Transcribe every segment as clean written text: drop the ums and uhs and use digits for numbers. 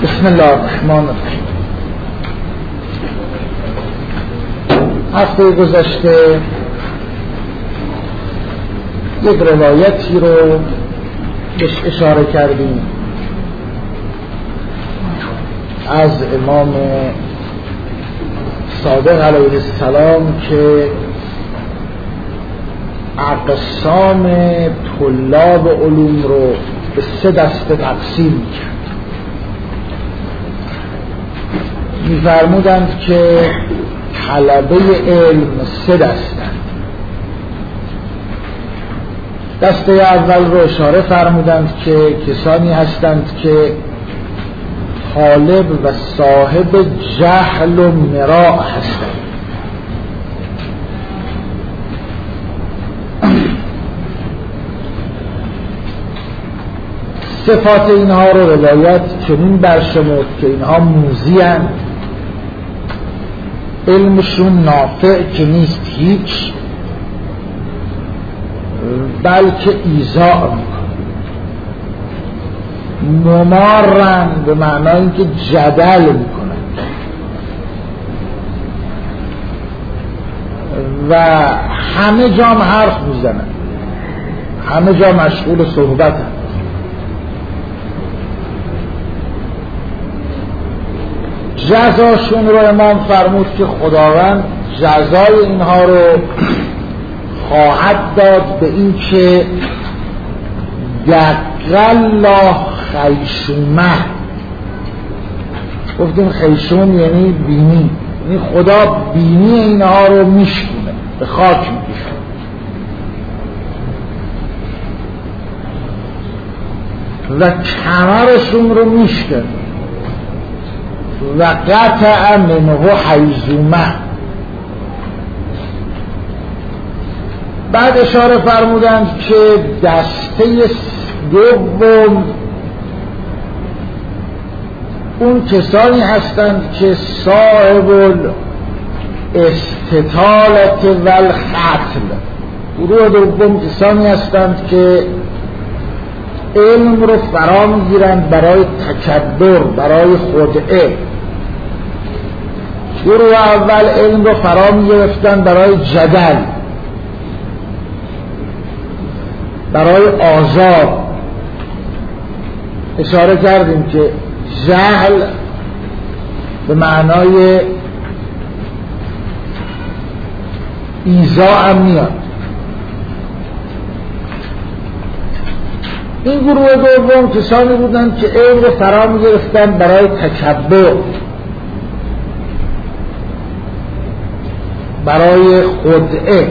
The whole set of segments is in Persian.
بسم الله الرحمن الرحیم. هفته گذشته یک روایتی رو بهش اشاره کردیم از امام صادق علیه السلام که اقسام طلاب علوم رو به 3 دسته تقسیم کرد. می‌فرمودند که طلبه علم 3 دستند. دسته اول رو اشاره فرمودند که کسانی هستند که طالب و صاحب جهل و مراء هستند. صفات اینها رو روایت چنین برشمرد که اینها موذی‌اند، علمشون نافع که نیست هیچ، بلکه ایذاء میکنن، ممارن به معنای اینکه جدل میکنن و همه جا حرف میزنن، همه جا مشغول صحبتن. جزاشون رو امام فرمود که خداوند جزای اینها رو خواهد داد به این که دقالله خیشومه. گفتیم خیشوم یعنی بینی، یعنی خدا بینی اینها رو میشکنه، به خاک میکشه. و کمرشون رو میشکنه و قطع منه حیزومه. بعد اشاره فرمودند که دسته دوم اون کسانی هستند که صاحب الاستطالت و الخطل. گروه دوم کسانی هستند که علم رو فرا میگیرند برای تکبر، برای خدعه. گروه اول علم رو فرا میگرفتند برای جدل، برای آزار. اشاره کردیم که جهل به معنای ایذا هم میاد. این گروه دوم کسانی بودند که علم رو فرا می‌گرفتند برای تکبر، برای خدعه.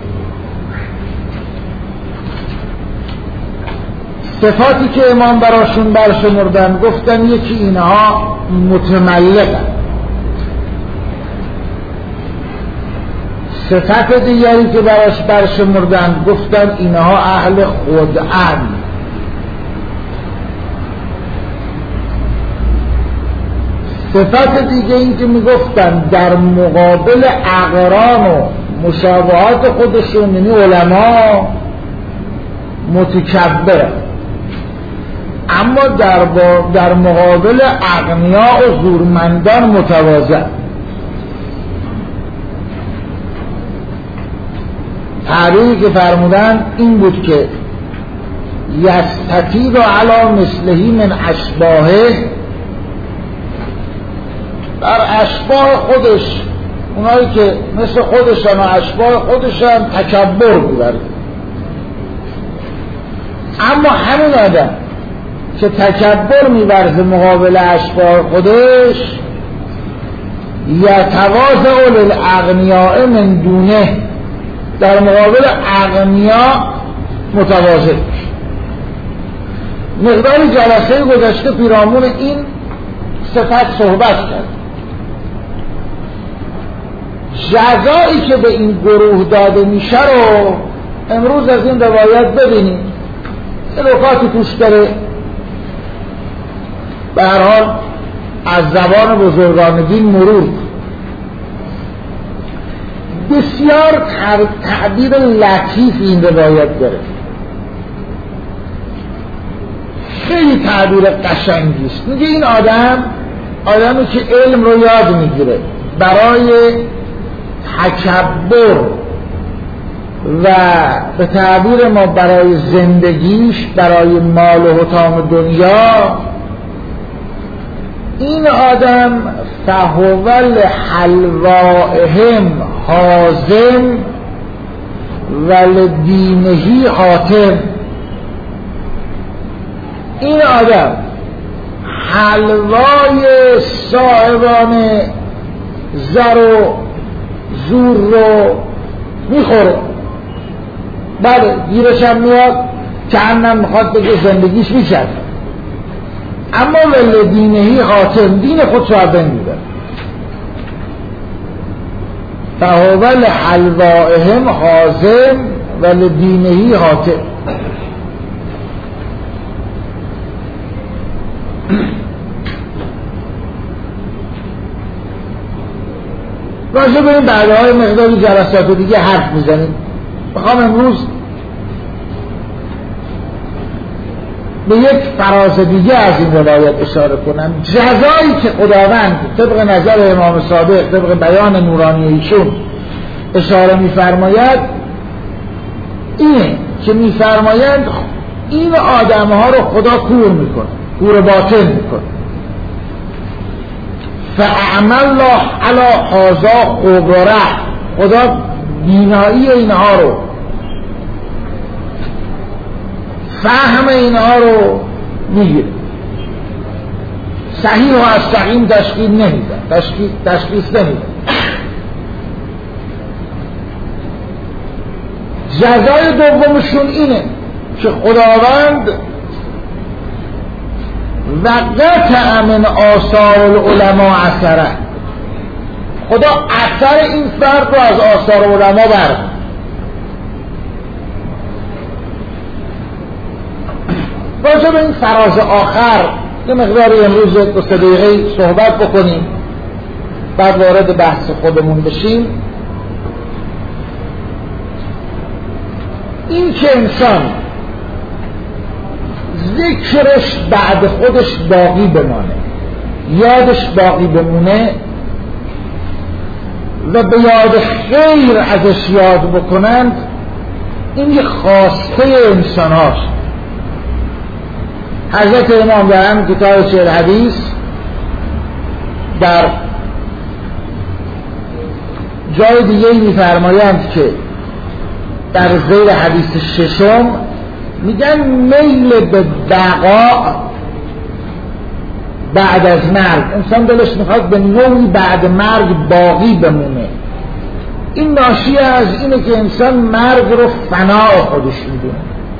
صفاتی که امام براشون برشمردن، گفتن یکی اینها متملقن. صفت دیگری که براش برشمردن، گفتن اینها اهل خدعن. صفت دیگه این که میگفتن در مقابل اقران و مشابهات خودشون، یعنی علما، متکبر، اما در مقابل اغنیا و زورمندان متواضع. تعریفی که فرمودن این بود که یستطیع علی مثلهی من اشباهه، در اشباه خودش، اونایی که مثل خودشان و اشباه خودشان تکبر می‌ورزه. اما همین آدم که تکبر می‌ورزه مقابل اشباه خودش، یتواضع للاغنیاء من دونه، در مقابل اغنیا متواضع. مقداری جلسه گذشته پیرامون این صفت صحبت کرد. جزایی که به این گروه داده میشه رو امروز از این روایت ببینیم. نکاتی توش داره، به هر حال از زبان بزرگان دین مرور. بسیار تعبیر لطیف این روایت داره. خیلی تعبیر قشنگی است. میگه این آدمی که علم رو یاد میگیره برای تکبر و به تعبیر ما برای زندگیش، برای مال و حطام دنیا، این آدم فهو لحلوائهم حازم و لدینه حاتم. این آدم حلوای صاحبان زر و زور رو میخوره، بله گیرش هم میاد که انم میخواد بگه زندگیش میشد، اما ولی دینهی حاتم، دین خود رو بین میده. فهو لحلوائهم حازم ولی دینهی حاتم. راجع به این بعدهای مقداری جلسات دیگه حرف میزنیم. میخوام امروز به یک فراز دیگه از این روایت اشاره کنم. جزایی که خداوند طبق نظر امام صادق، طبق بیان نورانی ایشون اشاره میفرماید، اینه که میفرمایند این آدمها رو خدا کور میکنه، کور باطن میکنه. فاعمل الله علی هذا قبره، خدا بینایی اینها رو، فهم اینها رو میگیره. صحیح و از سقیم تشخیص نمیده، تشخیص نمیده. جزای دومشون اینه که خداوند و قطع من آثار العلماء اثره، خدا اثر این فرد رو از آثار علما برد. راجع به این فراز آخر یه مقداری امروز 2-3 دقیقه صحبت بکنیم، بعد وارد بحث خودمون بشیم. این که انسان ذکرش بعد خودش باقی بمانه، یادش باقی بمونه و به یاد خیر ازش یاد بکنند، این یه خواسته انسان هاست. حضرت امام در هم کتاب شعر حدیث در جای دیگه میفرمایند که در زیر حدیث ششم میگن میل به بقا بعد از مرگ، انسان دلش میخواد به نوعی بعد مرگ باقی بمونه. این ناشی از اینه که انسان مرگ رو فنای خودش میدونه.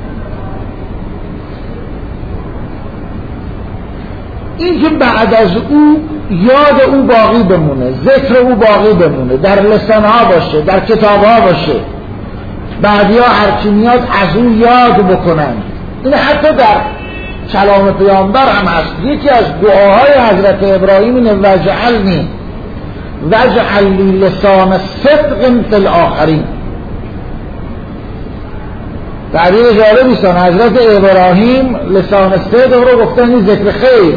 این که بعد از او یاد او باقی بمونه، ذکر او باقی بمونه، در لسانها باشه، در کتابها باشه، بعدیا هرچی میاد از او یاد بکنن. این حتی در کلام پیامبر هم هست. یکی از دعاهای حضرت ابراهیم اینه وجعل لی لسان صدق فی الاخرین. تعبیر جالبی است. حضرت ابراهیم لسان صدق رو گفتن این ذکر خیر،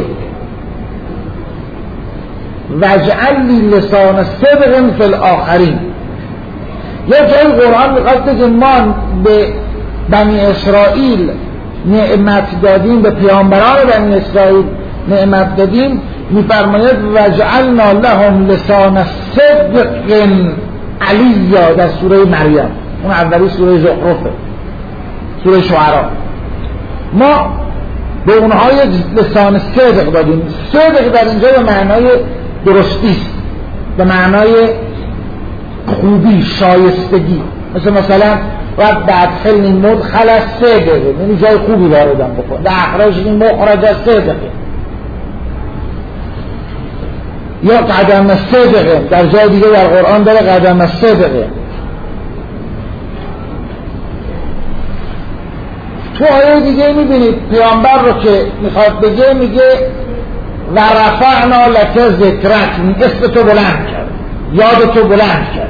وجعل لی لسان صدق فی الاخرین. یه جای قرآن میخواد بگه ما به بنی اسرائیل نعمت دادیم، به پیامبران بنی اسرائیل نعمت دادیم، میفرماید وجعلنا لهم لسان صدق علیا در سوره مریم، اون اولی سوره زخرفه، سوره شعراء. ما به اونها لسان صدق دادیم. صدق در اینجا به معنای درستی است، به معنای خوبی، شایستگی. مثلا رب ادخلنی مدخل صدق، یعنی جای خوبی واردم بکن. اخرجنی مخرج صدق، یا قدم صدق. در جای دیگه در قرآن داره قدم صدق. تو آیه دیگه میبینید پیامبر رو که میخواد بگه، میگه و رفعنا لک ذکرک، اسم تو بلند کرد، یاد تو بلند کرد.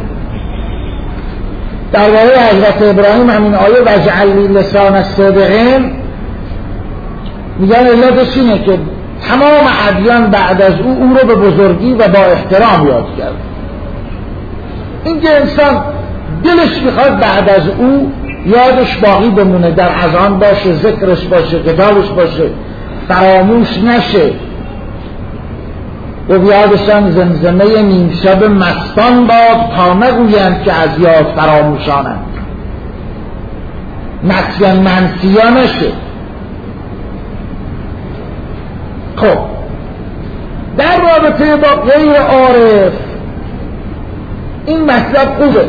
درباره حضرت ابراهیم همین آیه وجعل لی لسان صدق میگن علتش اینه که تمام ادیان بعد از او رو به بزرگی و با احترام یاد کرد. این که انسان دلش میخواد بعد از او یادش باقی بمونه، در اذان باشه، ذکرش باشه، کتابش باشه، فراموش نشه. و بیادشان زمزمه نیم شب مستان باد تا نگویند که از یاد فراموشانند، نسیان منسیا نشه. خب در رابطه با غیر عارف این مطلب خوبه،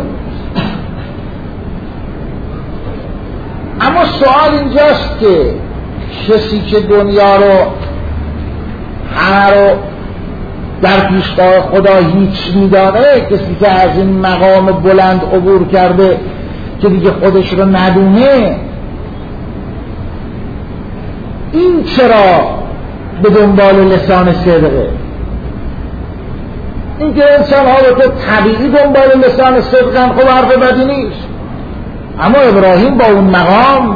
اما سوال اینجاست که کسی که دنیا رو همه رو در پیشگاه خدا هیچ میدانه، کسی که از این مقام بلند عبور کرده که دیگه خودش رو ندونه، این چرا به دنبال لسان صدقه؟ این که انسان ها به طبیعی دنبال لسان صدقه خب حرف بدی نیست، اما ابراهیم با اون مقام،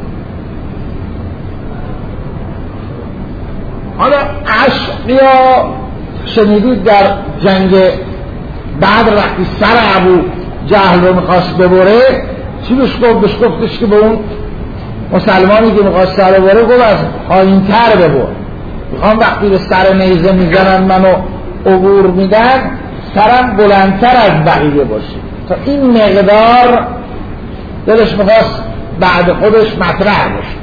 حالا اشقیا شنیدید در جنگ بعد وقتی سر ابو جهل رو میخواست ببره چی بهش گفتش که به اون مسلمانی که میخواست سر ببره گفت از خواهین تر ببر، میخوام وقتی به سر نیزه میزنن منو عبور میدن سرم بلندتر از بقیه باشه. تا این مقدار دلش میخواست بعد خودش مطرح باشه.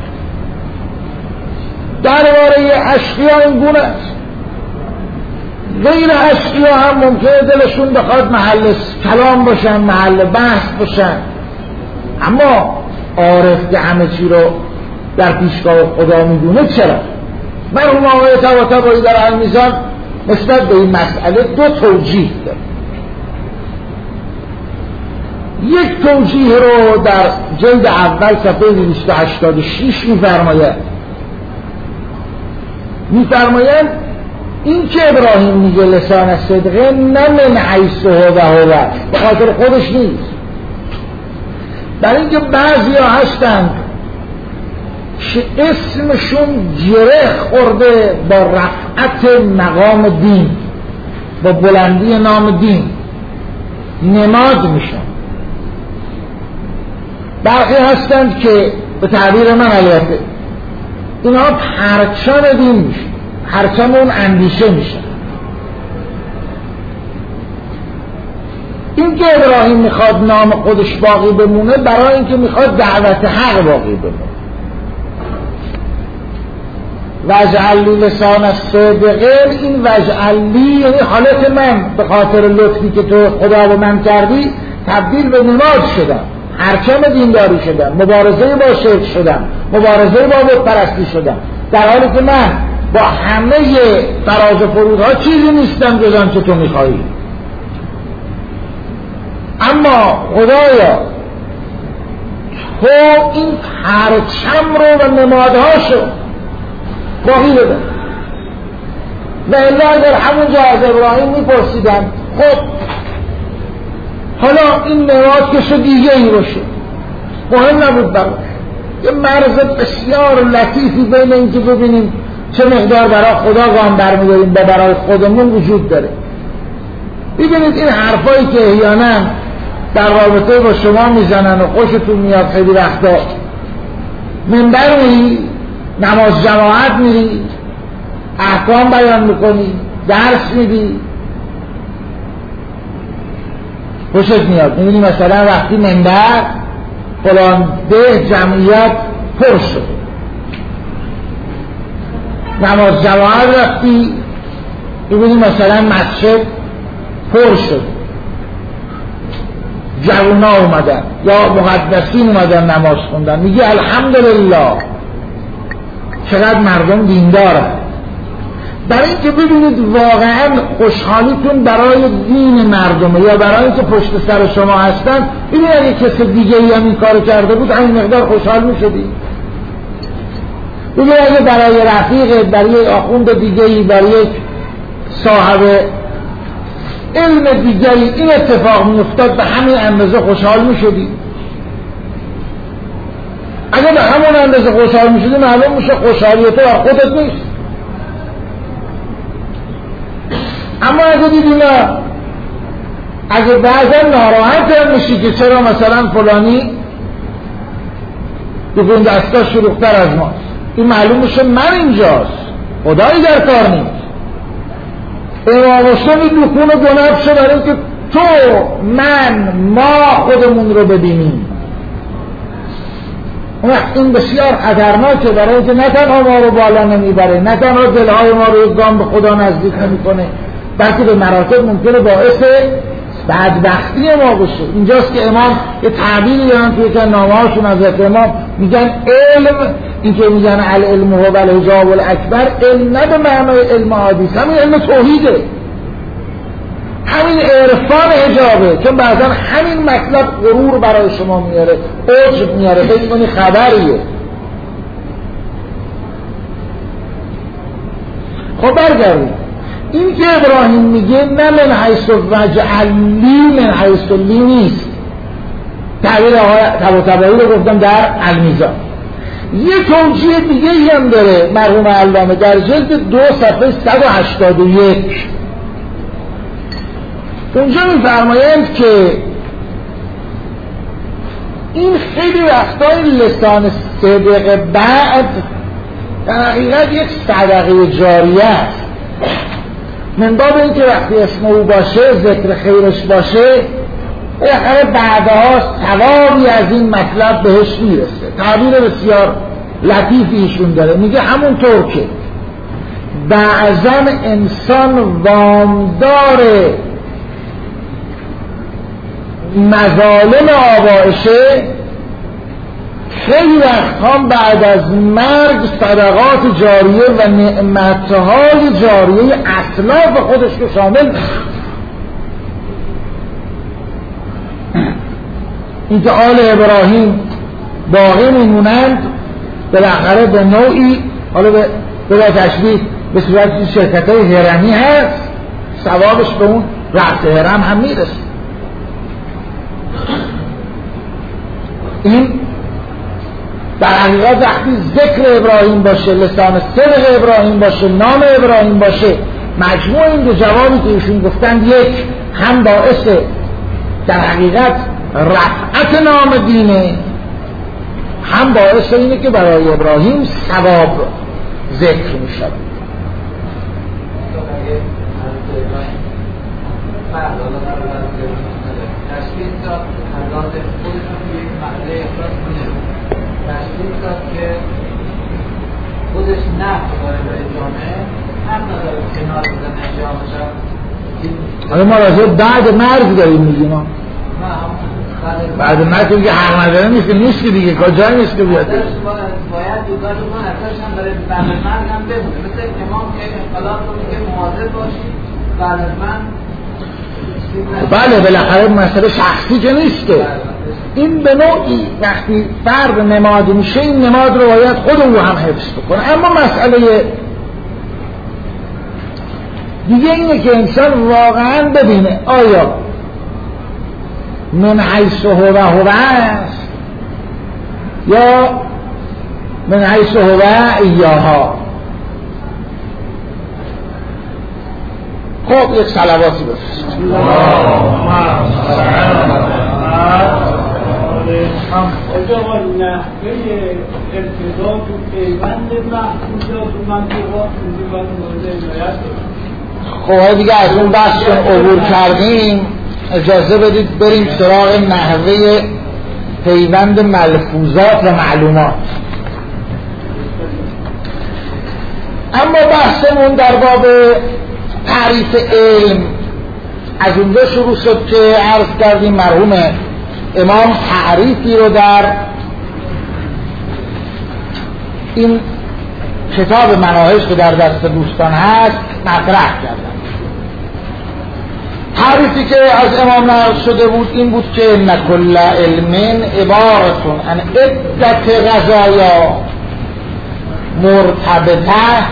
درباره اشقیا این گونه است. غیر اشقیا هم ممکنه دلشون بخواد محل کلام باشن، محل بحث باشن، اما عارف که همه چی رو در پیشگاه خدا میدونه چرا؟ مرحوم آقای طباطبایی در المیزان نسبت به این مسئله دو توجیه داره. یک توجیه رو در جلد اول صفحه 286 میفرمایند این که ابراهیم میگه لسان صدقه نه من حیث هو به خاطر خودش نیست، برای اینکه بعضی ها هستند که اسمشون گره خورده با رفعت مقام دین، با بلندی نام دین نماد میشن. برخی هستند که به تعبیر من البته اینها پرچم دین میشن، پرچم اون اندیشه میشن. این که ابراهیم میخواد نام خودش باقی بمونه برای اینکه میخواد دعوت حق باقی بمونه. وجعلی لسان الصدقه، این وجعلی یعنی حالت من به خاطر لطفی که تو خدا به من کردی تبدیل به نماد شدم، پرچم دینداری شدم، مبارزه با شرک شدم، مبارزه با بت پرستی شدم، در حالی که من با همه فراز و فرودها چیزی نیستم جز آنچه تو میخوایی. اما خدایا تو این پرچم رو و نمادهاشو باقی بده. و الا اگر همونجا از ابراهیم میپرسیدن خب حالا این نماد که شد دیگه ای باشه، مهم نبود براش. یه مرز بسیار لطیفی بین این که ببینیم چه مقدار برای خدا گام برمیداریم و برای خودمون وجود داره. ببینید این حرفایی که احیانا در رابطه با شما میزنن و خوشتون میاد، خیلی وقتا منبر میری، نماز جماعت میری، احکام بیان میکنی، درس میدی، خوشت میاد. میبینی مثلا وقتی منبر فلان ده جمعیت پر شد، نماز جماعت رفتی میبینی مثلا مسجد پر شد، جوونا اومدن یا مقدسین اومدن نماز خوندن، میگی الحمدلله چقدر مردم دیندارن. برای اینکه ببینید واقعا خوشحالیتون برای دین مردمه یا برای اینکه پشت سر شما هستن. ببینید اگه کسی دیگه ای هم این کارو کرده بود همین مقدار خوشحال میشدی. ببینید اگه برای رفیق، برای آخوند دیگه ای، برای صاحب علم دیگری این اتفاق میافتاد به همین اندازه خوشحال میشدی. اگه به همون اندازه خوشحال میشدی معلوم میشه خوشحالی تو بر خودت نیست. اما اگه دیدی نه، اگه بعضا ناراحت میشی که چرا مثلا فلانی که اون دستگاه شلوغ‌تر از ماست، این معلوم میشه من اینجاست، خدایی در کار نیست. امامشتم این دکون گناه شد برای که تو من ما خودمون رو ببینیم. این بسیار خطرناکه، برای اینکه نه تنها ما رو بالا نمیبره، نه تنها دلهای ما رو گام به خدا نزدیک نمیکنه، بلکه به مراتب ممکنه باعث بدبختی ما بشه. اینجاست که امام یه تعبیری دارن توی که نامه‌هاشون از امام میگن علم، این که میگن العلم هو الحجاب الاکبر، علم نه به معنای علم عادی، همین علم توحیده، همین عرفان حجابه. چون بعضا همین مطلب غرور برای شما میاره، عجب میاره، فکر کنی خبریه. خب برگردیم، این که ابراهیم میگه نه من حیث وجعلی من حیث لی نیست، تعبیر آقای طباطبایی رو گفتم در المیزان. یه توجیه دیگه هم داره مرحوم علامه در جلد 2 صفحه 181. اونجا میفرمایند که این خیلی وقتای لسان صدق بعد در حقیقت یک صدقه جاریه است، من باب این که وقتی اسم او باشه، ذکر خیرش باشه، بالاخره بعدها ثوابی از این مطلب بهش میرسه. تعبیر بسیار لطیفی ایشون داره، میگه همونطور که بعضا انسان وامدار مظالم آبائشه، خیلی وقت هم بعد از مرگ صدقات جاریه و نعمتهای جاریه اسلاف خودش رو شامل این که آل ابراهیم باقی میمونند، بالاخره به نوعی، حالا به تشبیه به صورت شرکت های هرمی هست، ثوابش به اون رأس هرم هم میرسه. این در حقیقت وقتی ذکر ابراهیم باشه، لسان صدق ابراهیم باشه، نام ابراهیم باشه، مجموع این دو جوابی که ایشون گفتند، یک هم باعث در حقیقت رفعت نام دینه، هم باعث اینه که برای ابراهیم ثواب ذکر می شود. تشکیل داد که خودش نفت داره به جامعه، هم نداره کنار بزنه جامعه. حالا ما راجعه بعد مرگ داریم میگیم، بعد مرگ که حق نداره نیست که نیست که دیگه کجای نیست که بیاد، باید دیدار من ازش هم داره بعد مرگ هم بمونه، مثل امام که انقلاب رو میگه مواظب باشید بعد از من. بله بالاخره مسئله شخصی که نیست که این به نوعی وقتی فرد نماد میشه، این نماد رو باید خود او هم حفظ بکنه. اما مسئله دیگه اینه که انسان واقعا ببینه آیا من حیث هو است یا من حیث هو ایاها. خب یک صلواتی بفرست. اجا نحوه ارتباط و پیوند محفوظات و منطقات باید مورد عنایت. خب دیگه از اون بحث عبور کردیم، اجازه بدید بریم سراغ نحوه پیوند ملفوظات و معلومات. اما بحثمون در باب تعریف علم از اونجا شروع شد که عرض کردیم مرحوم امام تعریفی رو در این کتاب مناهج که در دست دوستان هست مطرح کردن. تعریفی که از امام نقل شده بود این بود که ان کل علم عبارت عن عدة قضایا مرتبطه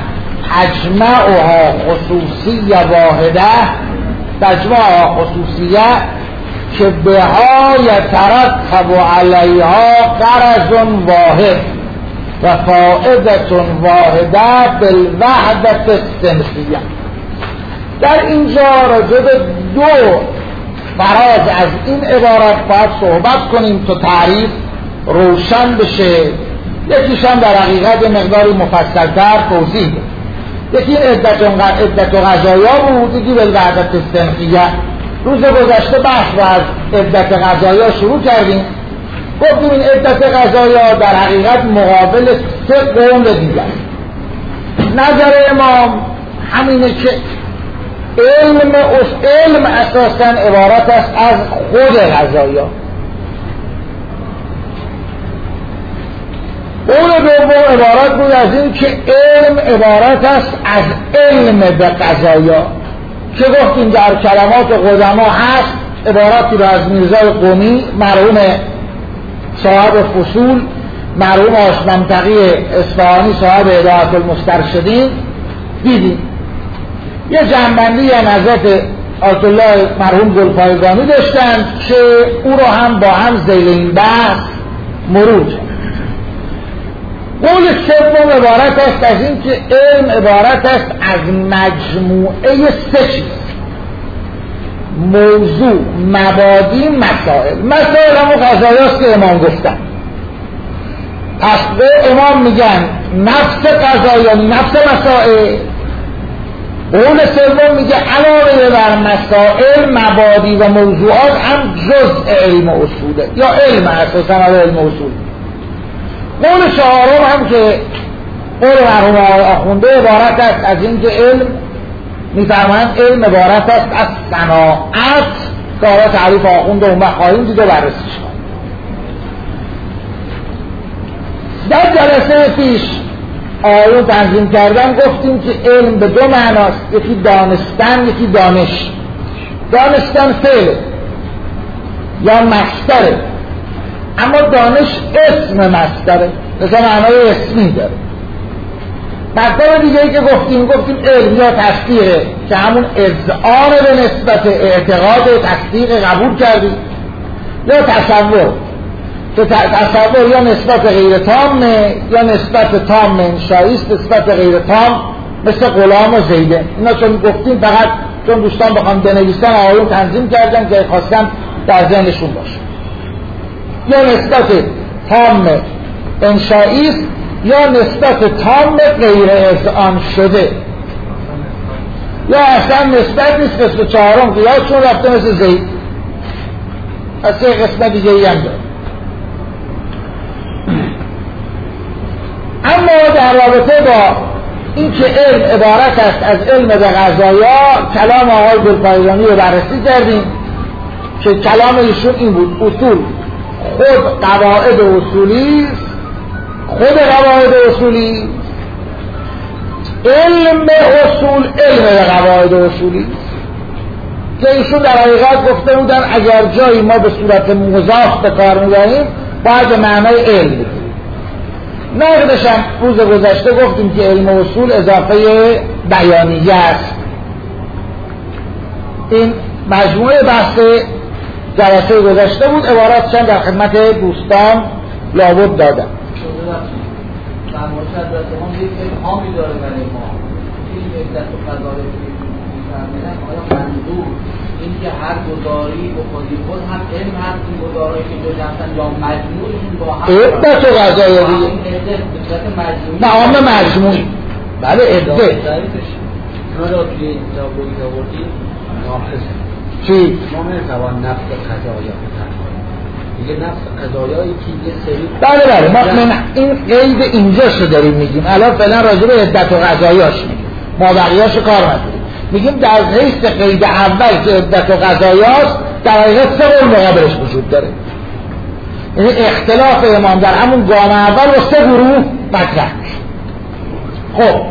تجمعها خصوصیه واحده، تجمعها خصوصیه که بها یترتب علیها غرض واحد و فائدة واحده بالوحدة الصنفیه. در اینجا راجع به دو فراز از این عبارت باید صحبت کنیم تا تعریف روشن بشه. یکیش هم در حقیقت مقداری مفصل‌تر توضیح بده. یکی عدت و غذایا بود، یکی بالوحدة الصنفیه. روز گذشته بحث رو از عدت غذایا شروع کردیم. گفتیم این عدت غذایا در حقیقت مقابل سه قوم دیگر. نظر امام همینه که علم اساساً عبارت است از خود غذایا. قول دوم عبارت بود از این که علم عبارت است از علم به غذایا، که گفتیم در کلمات قدما هست. عبارتی رو از میرزای قمی مرحوم صاحب فصول، مرحوم آشمنطقی اصفهانی صاحب هدایت المسترشدین دیدیم. یه جنبندی از حضرت آیت الله مرحوم گلپایگانی داشتند که او رو هم با هم ذیل این بحث مرور کرد. قول سوم عبارت است از این که علم عبارت است از مجموعه سه چیز: موضوع، مبادی، مسائل همون غذایاست که امام گفتن. پس به امام میگن نفس غذا یعنی نفس مسائل. قول سوم میگه علاوه بر مسائل، مبادی و موضوعات هم جزء علم اصوله یا علم اساسا علم اصول. قول چهارم هم که قول مرحوم آخونده عبارت است از این که علم میفرمایند علم عبارت است از صناعت، که حالا تعریف آخونده اون وقت خواهیم دید و بررسیش کنیم. در جلسه پیش آیون تنظیم کردن گفتیم که علم به دو معناست: یکی دانستن، یکی دانش. دانستن فعل یا مصدره، اما دانش اسم مصدره، مثلا معنای اسمی داره. مطلب دیگه ای که گفتیم علم یا تصدیقه، که همون اذعان به نسبت اعتقاد تصدیق قبول کردیم، یا تصور، که تصور یا نسبت غیر تامه یا نسبت تام انشاییست، نسبت غیر تام مثل غلام و زیده. اینا چون گفتیم فقط چون دوستان بخوام بنویسن آیون تنظیم کردن که خواستن در ذهنشون باشه. یا نسبت تام انشاییست یا نسبت تام غیر اذعان شده، یا اصلا نسبت نیست مثل چهارم که یادشون رفته مثل زید. از یه قسمت دیگه ای هم داره. اما در رابطه با این که علم عبارت است از علم به غذایا، کلام آقای گلپایگانی رو بررسی کردیم که کلام ایشون این بود: اصول خود قواعد اصولی، خود قواعد اصولی، علم اصول علم به قواعد اصولی. که ایشون در حقیقت گفته بودن اگر جایی ما به صورت مضاف به کار می‌بریم باید به معنای علم بگیریم. نقدش هم روز گذشته گفتیم که علم اصول اضافه بیانیه است. این مجموعه بحث جلسه گذشته بود، عباراتش هم در خدمت دوستان لابد دادم. در مورد حضرت امام یک ابهامی داره برای ما. این عدت و قضایی که می‌فرمایند آیا منظور این که هر گزاری به خود هم علم هست، این گزارایی که دو جفتن یا مجموعشون با هم عدت و قضایی دیگه نه عام مجموعی. بله عدت ما را توی اینجا بوید آوردیم ناقصه چی؟ ما میتوان نفس قضایا دیگه نفس قضایایی که یه سری بله ما من این قید اینجا شو داریم میگیم. الان فعلا راجع به عدت و قضایاش میگیم، ما بقیه‌اشو کار نداریم. میگیم در حیث قید اول که عدت و قضایاست در حقیقت سه قول مقابلش وجود داره. یعنی اختلاف امام در همون گام اول و سه گروه مطرح میشه. خب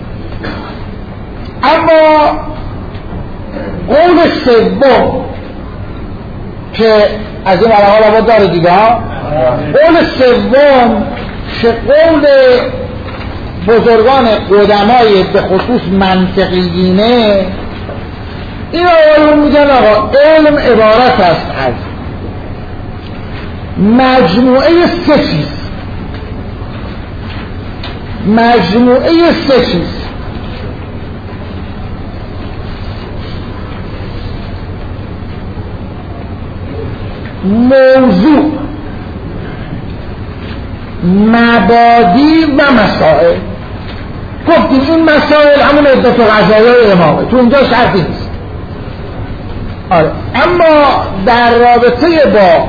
اما قول سوم که از این مرحله با داره دیگه ها، قول سوم که قول بزرگان قدمای به خصوص منطقیینه این آقایون میگن آقا علم عبارت است از مجموعه سه چیز موضوع، مبادی و مسائل. گفتیم این مسائل همون عدت و قضایای امامه، تو اونجا شرطی نیست. آره. اما در رابطه با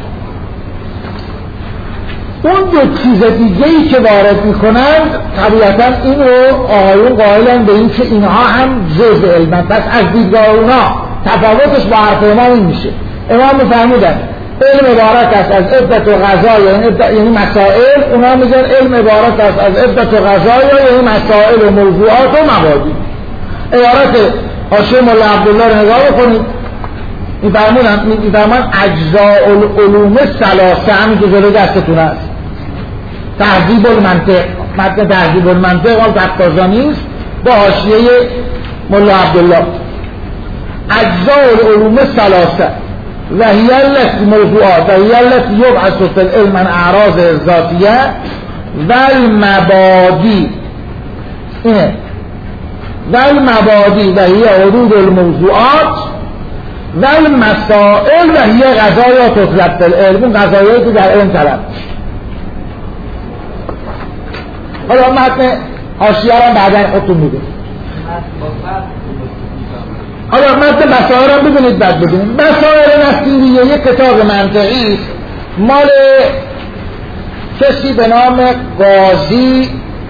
اون دو چیز دیگه‌ای که وارد میکنند طبیعتا این رو آقایون قائلن به این که اینها هم جزء علمن، پس از دیدگاه اونا تفاوتش با حرف امام این میشه. امام میفرمودن علم عبارت است از عدت و قضایا یعنی مسائل، اونا میگن علم عبارت است از عدت و قضایا یعنی مسائل و موضوعات و مبادی. عبارت حاشیه مولا عبدالله رو نگاه بکنید، میفرمون اجزاء العلوم ثلاثه، همین که جلوی دستتون است، تهذیب المنطق، متن تهذیب المنطق مال تقاضانی است با حاشیه مولا عبدالله. اجزاء العلوم ثلاثه و هی التي موضوعات و هی التي یبعث فی العلم عن اعراض ذاتیه و المبادی، اینه و المبادی و هی حدود الموضوعات و المسائل و هی قضایا تطلب فی العلم، اون قضایایی که در علم طلب. حالا متن حاشیه را بعداً خودتون میدونید. حالا متن مسائل را ببینید بعد ببینید. مسائل نصیریه یک کتاب منطقی است مال کسی به نام قاضی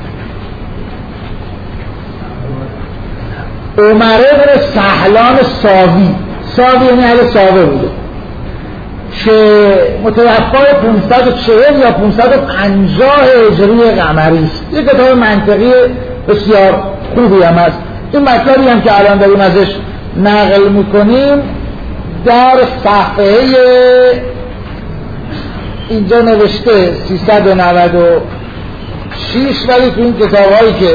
عمر بن سهلان ساوی یعنی اهل ساوه بوده که متوفای 540 یا 550 هجری قمری است. یک کتاب منطقی بسیار خوبی هم است. این مطلبی هم که الان داریم ازش نقل میکنیم در صفحه اینجا نوشته 396، ولی تو این کتاب هایی که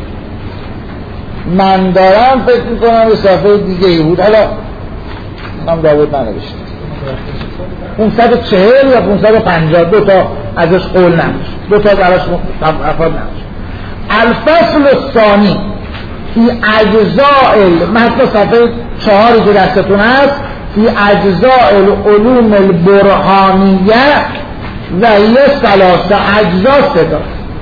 من دارم فکر میکنم به صفحه دیگه ای بود، حالا هم داود ننوشته 540 یا 550 دو تا ازش قول نمیشه، دو تا براش افراد نمیشه. الفصل الثانی فی اجزاء مثل صفحه 4 که دستتون هست، فی اجزاء العلوم البرهانیه و هی ثلاثه اجزا ستا.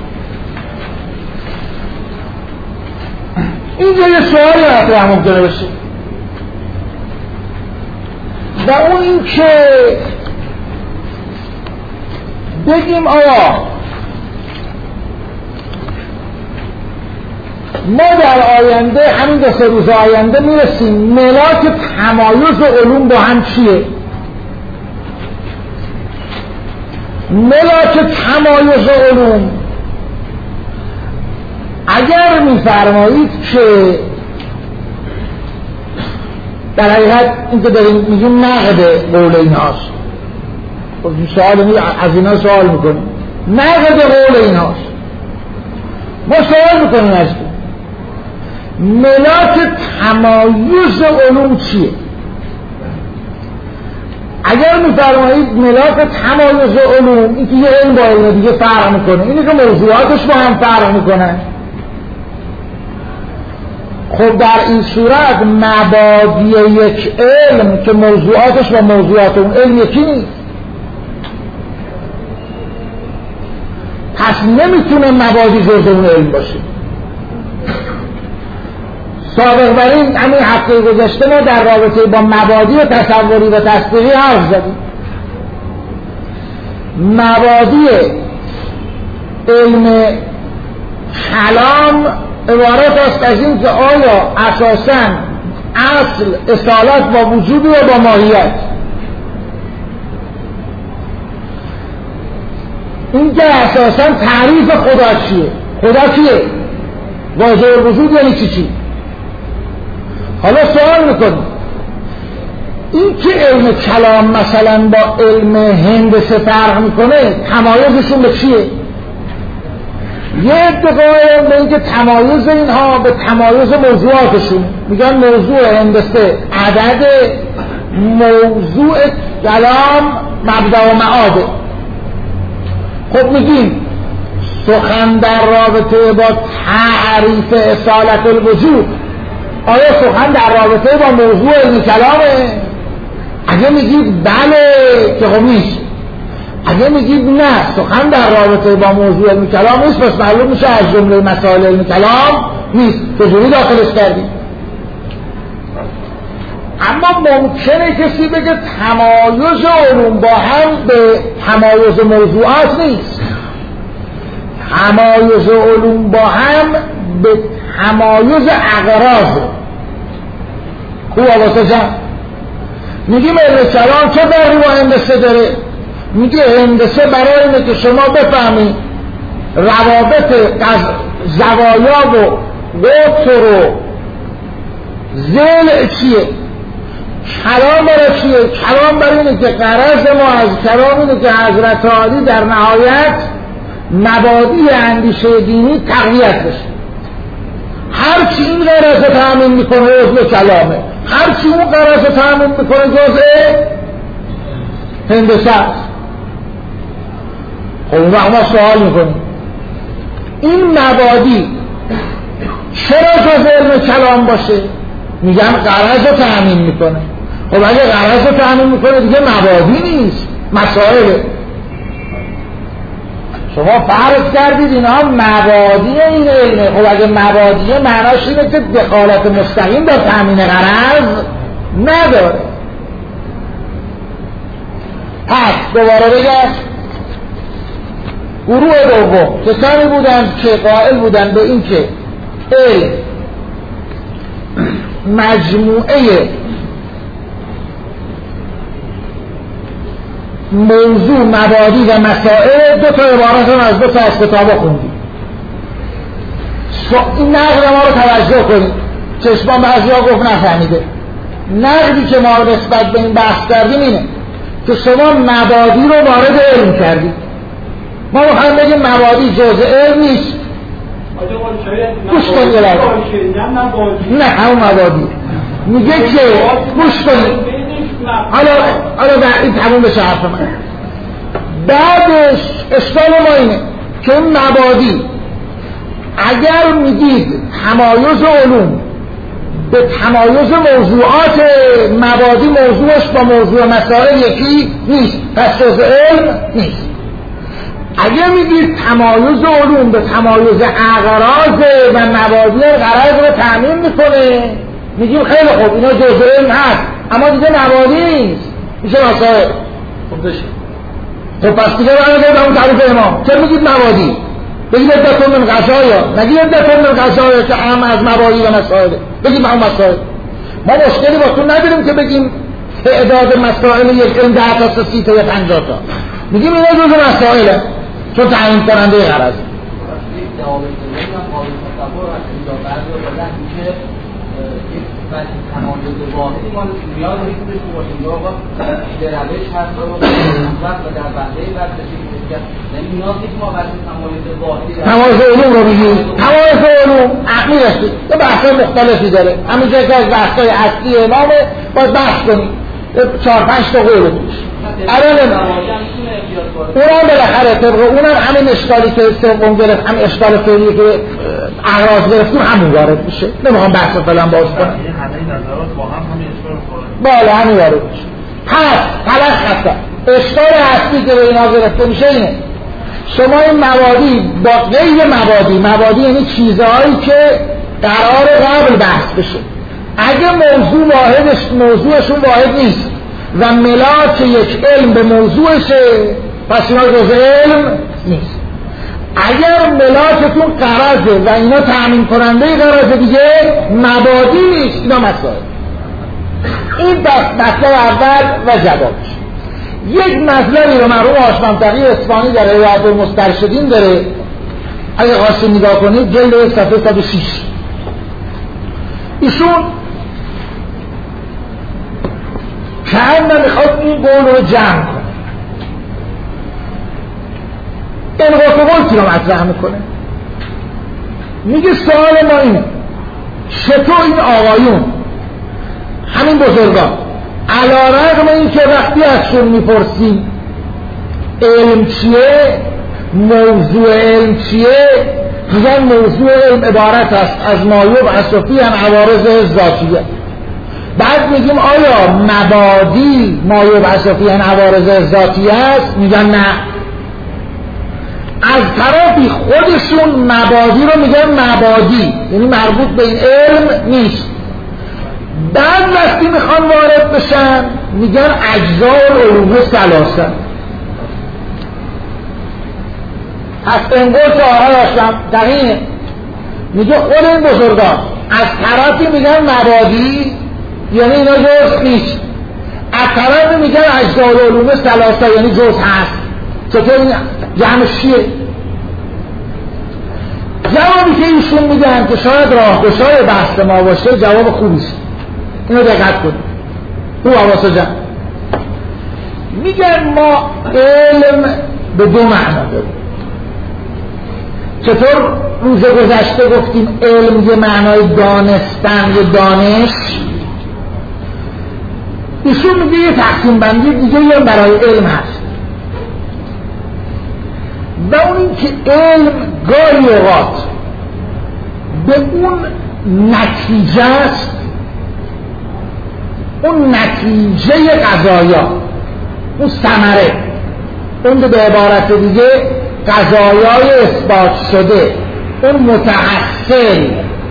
اینجا یه سوالی مطرح ممکنه بشه و اون این که بگیم آیا ما در آینده همین 2 روز آینده میرسیم ملاک تمایز علوم با هم چیه؟ ملاک تمایز علوم اگر میفرمایید که در حقیقت این که داریم میگیم نقد قول ایناست، از اینا سوال میکنیم نقد قول ایناست، ما سوال میکنیم از ملاک تمایز علوم چیه؟ اگر میفرمایید ملاک تمایز علوم این که یه علم با علم دیگه فرق میکنه، اینه که موضوعاتش با هم فرق میکنه، خب در این صورت مبادی یک علم که موضوعاتش با موضوعات اون علم یکی نیست، پس نمیتونه مبادی جز اون علم باشه. سابق بر این همین هفته گذشته ما در رابطه با مبادی و تصوری و تصدیقی حرف زدیم. مبادی علم کلام عبارت است از این که آیا اساساً اصل اصالت با وجود یا با ماهیت، این که اساساً تعریف خدا چیه، خدا چیه، واجب وجود یعنی چی. حالا سوال میکنیم این که علم کلام مثلا با علم هندسه فرق میکنه تمایزشون به چیه؟ یه ادعای به اینکه تمایز اینها به تمایز موضوعاتشون، میگن موضوع هندسه عدد، موضوع کلام مبدا و معاده. خب میگیم سخن در رابطه با تعریف اصالت الوجود، آیا سخن در رابطه با موضوع علم کلامه؟ اگه میگید بله که خب نیست. اگه میگید نه سخن در رابطه با موضوع علم کلام نیست، پس معلوم میشه از جمله مسائل علم کلام نیست. چجوری داخلش کردیم؟ اما ممکنه کسی بگه تمایز علوم با هم به تمایز موضوعات نیست، تمایز علوم با هم به تمایز اغراض. خوب آباسته جان میگیم علم کلام چه فرقی با هندسه داره؟ میگه هندسه برای اینه که شما بفهمید روابط زوایا و قطر و ضلع چیه. کلام برای چیه؟ کلام برای اینه که غرض ما از کلام اینه که حضرت عالی در نهایت مبادی اندیشه دینی تقویت بشه. هرچی این غرض تأمین میکنه عضو کلامه، هرچی اون غرض تأمین میکنه جزء هندسه است. خب اون وقت ما سوال میکنیم این مبادی چرا جزء علم کلام باشه؟ میگن غرض رو تأمین میکنه. خب اگه غرض رو تأمین میکنه دیگه مبادی نیست، مسائله. شما فرض کردید اینها مبادی این علمه. خب اگه مبادیه معناش اینه که دخالت مستقیم در تأمین غرض نداره. پس دوباره بگم گروه دوم کسانی بودند که قائل بودند به این که علم مجموعه موضوع مبادی و مسائل. دو تا عبارت هم از دو تا از کتابا خوندیم. این نقد ما رو توجه کنید. چشمان بعضی ها گفت نفهمیده. نقدی که ما نسبت به این بحث کردیم اینه که شما مبادی رو وارد علم کردید. ما میخوایم بگیم مبادی جزء علم نیست. گوش کنید نه همون مبادی میگه که گوش کنید حالا این تموم بشه حرف من. بعدش اشکال ما اینه که این مبادی اگر میگید تمایز علوم به تمایز موضوعات مبادی موضوعش با موضوع مسائل یکی نیست، پس جزء علم نیست. اگر میگید تمایز علوم به تمایز اغراض و مبادی غرض رو تأمین میکنه، میگیم خیلی خوب اینا جزء علم هست اما دیگه مبادی نیست، میشه مسائل. خب بشه خب پس دیگه برای به اون تعریف امام چرا میگید مبادی؟ بگید عدت من قضایا، نگید عدت من قضایا که هم از مبادی و مسائل، بگید هم مسائل. ما مشکلی با تو نداریم که بگیم تعداد مسائل یک علم 10 تا 30 تا یا 50 تا، میگیم اینا جزء مسائله چون تعیین کننده غرض. تمایز واحدی ما نیاز نیست که باشیم یا آقا روش هست و در بنده بعد بشیم یعنی نیاز نیست ما برای تمایز واحدی تمایز علوم رو بگیم. تمایز علوم عقلی هستی یه بحثای مختلفی داره. همینجا که از بحثای اصلی امامه باید بحث کنیم 4-5 تا قول توش. اونم بالاخره طبق اونم همین اشکالی که سوم گرفت، هم اشکال فعلی که اغراض گرفتیم همون وارد میشه. نمیخوام بحث فعلا باز کنم. بالا همین وارد میشه. پس تلخصا اشکال اصلی که به اینا گرفته میشه اینه شما این مبادی با غیر مبادی یعنی چیزهایی که قرار قبل بحث بشه، اگه موضوعشون واحد نیست و ملاک یک علم به موضوعشه پس اینا جزء علم نیست. اگر ملاکتون غرضه و اینا تأمین کننده غرضه دیگه مبادی نیست، اینا مسائل. این مطلب اول و جوابش. یک مطلبی رو مرحوم هاشم‌تقی اصفهانی در روایت المسترشدین داره، اگه خواستید نگاه کنید جلد صفحه 106. ایشون که میخواد این قول رو جمع کنه، این قول رو مطرح میکنه. میگه سوال ما اینه چطور این آقایون همین بزرگان علیرغم این که وقتی ازشون میپرسیم علم چیه، موضوع علم چیه، میگن موضوع علم عبارت است از ما یبعث فیه عوارض ذاتیه. بعد میگیم آیا مبادی ما یبعث فیه عوارض ذاتیه است؟ میگن نه. از طرفی خودشون مبادی رو میگن مبادی، یعنی مربوط به این علم نیست. بعد وقتی میخوان وارد بشن میگن اجزاء العلوم ثلاثه. پس انگوش آقای هاشم دقیقه میگه خود این بزرگان از طرفی میگن مبادی یعنی اینا جز نیست، از طرفی میگن اجزاء العلوم ثلاثه یعنی جز هست. چطور این جمعش چیه؟ جوابی که ایشون میدن که شاید راهگشای بحث ما باشه جواب خوبیست، اینو دقت کنید. او حواس جمع میگن ما علم به دو معنا داریم. چطور روز گذشته گفتیم علم یه معنای دانستن یه دانش، ایشون میگه یه تقسیم بندی دیگه یه برای علم هست و اون این که علم گاهی اوقات به اون نتیجه است، اون نتیجه قضایا، اون ثمره، اون به عبارت دیگه قضایای اثبات شده، اون متحصل.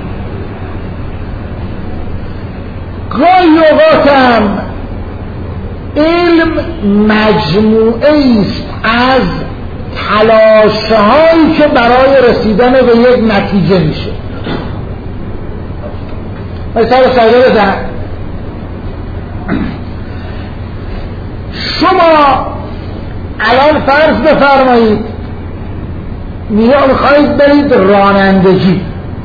گاهی اوقات هم علم مجموعه است از تلاش‌هایی که برای رسیدن به یک نتیجه میشه. مثال ساده بزن، شما الان فرض بفرمایید میخواید برید رانندگی،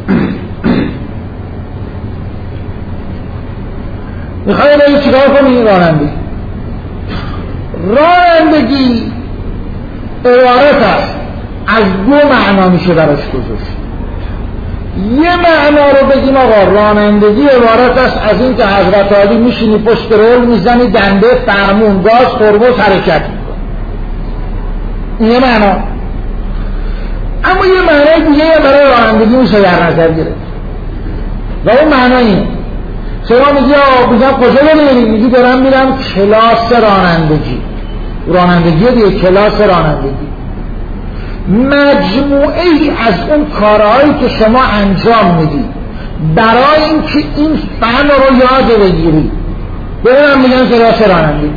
میخواید برید چیکار کنید؟ رانندگی عبارت است از دو معنا میشه براش گذاشت. یه معنا رو بگیم آقا رانندگی عبارت است از این که حضرت علی میشینی پشت رول میزنی دنده فرمون گاز ترمز حرکت میکنه، این یه معنا. اما یه معنای دیگه برای رانندگی میشه در نظر گرفت و اون معنا اینه شما میگی آقا کجا بریم؟ میگی دارم میرم کلاس رانندگی دیگه، کلاس رانندگی مجموعه ای از اون کارهایی که شما انجام میدید برای اینکه این فن رو یاد بگیری. ببینم میگن کلاس رانندگی،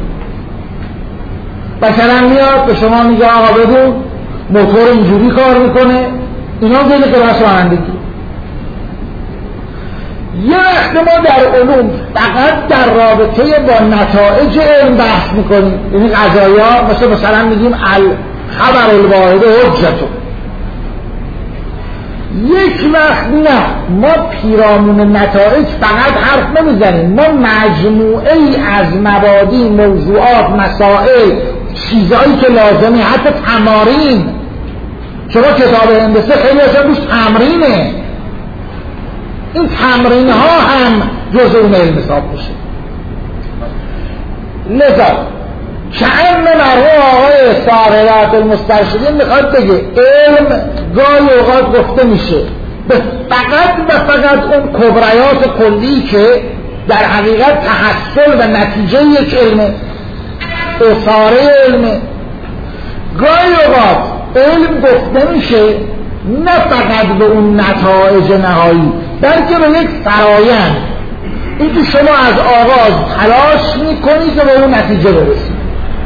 مثلا میاد به شما میگه آقا بدون موتور اینجوری کار میکنه، اینا دیگه کلاس رانندگی. یه وقت ما در علوم فقط در رابطه با نتایج علم بحث میکنیم، یعنی قضایا مثلا میگیم الخبر الواحد حجته. یک وقت نه، ما پیرامون نتایج فقط حرف نمیزنیم، ما مجموعه ای از مبادی، موضوعات، مسائل، چیزایی که لازمه، حتی تمارین. شما کتاب هندسه خیلی اصلا روش تمرینه، این تمرین ها هم جزء اون علم حساب میشه. لذا کأن مرحوم آقای ساهرات المسترشدین میخواد بگه علم گاهی اوقات گفته میشه به فقط و فقط اون کبریات کلی که در حقیقت تحصل و نتیجه یک علمه، اثاره علمه. گاهی اوقات علم گفته میشه نه فقط به اون نتایج نهایی بلکه به یک فرایند، این که شما از آغاز تلاش میکنی که به اون نتیجه برسید.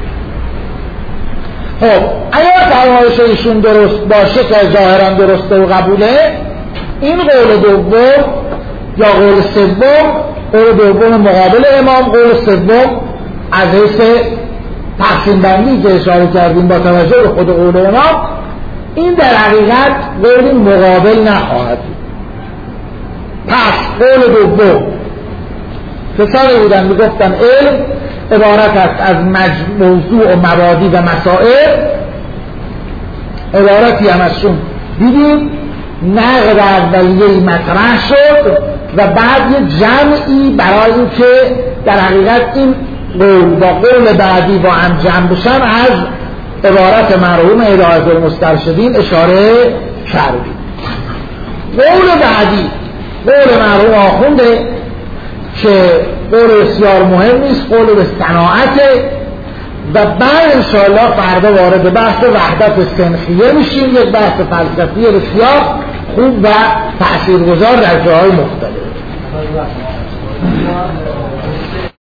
خب اگر فرمایش ایشون درست باشه که ظاهرا درسته و قبوله، این قول دوم یا قول سوم، قول دوم مقابل امام، قول سوم از حیث تقسیم بندی که اشاره کردیم با توجه به خود قول امام، این در حقیقت قول مقابل نخواهد بود. پس قول دوم کسانی بودن میگفتن علم عبارت است از موضوع و مبادی و مسائل، عبارتی هم ازشون دیدیم نقد اولیه‌ای مطرح شد و بعد یه جمعی برای اینکه در حقیقت این قول با قول بعدی با هم جمع بشن از عبارت مرحوم هدایت المسترشدین اشاره کردیم. قول بعدی قول مرحوم آخونده که قول بسیار مهم نیست، قول به صناعته و بعد انشاءالله فردا وارد بحث وحدت سنخیه میشیم، یک بحث فلسفی بسیار خوب و تأثیرگذار در جاهای مختلف.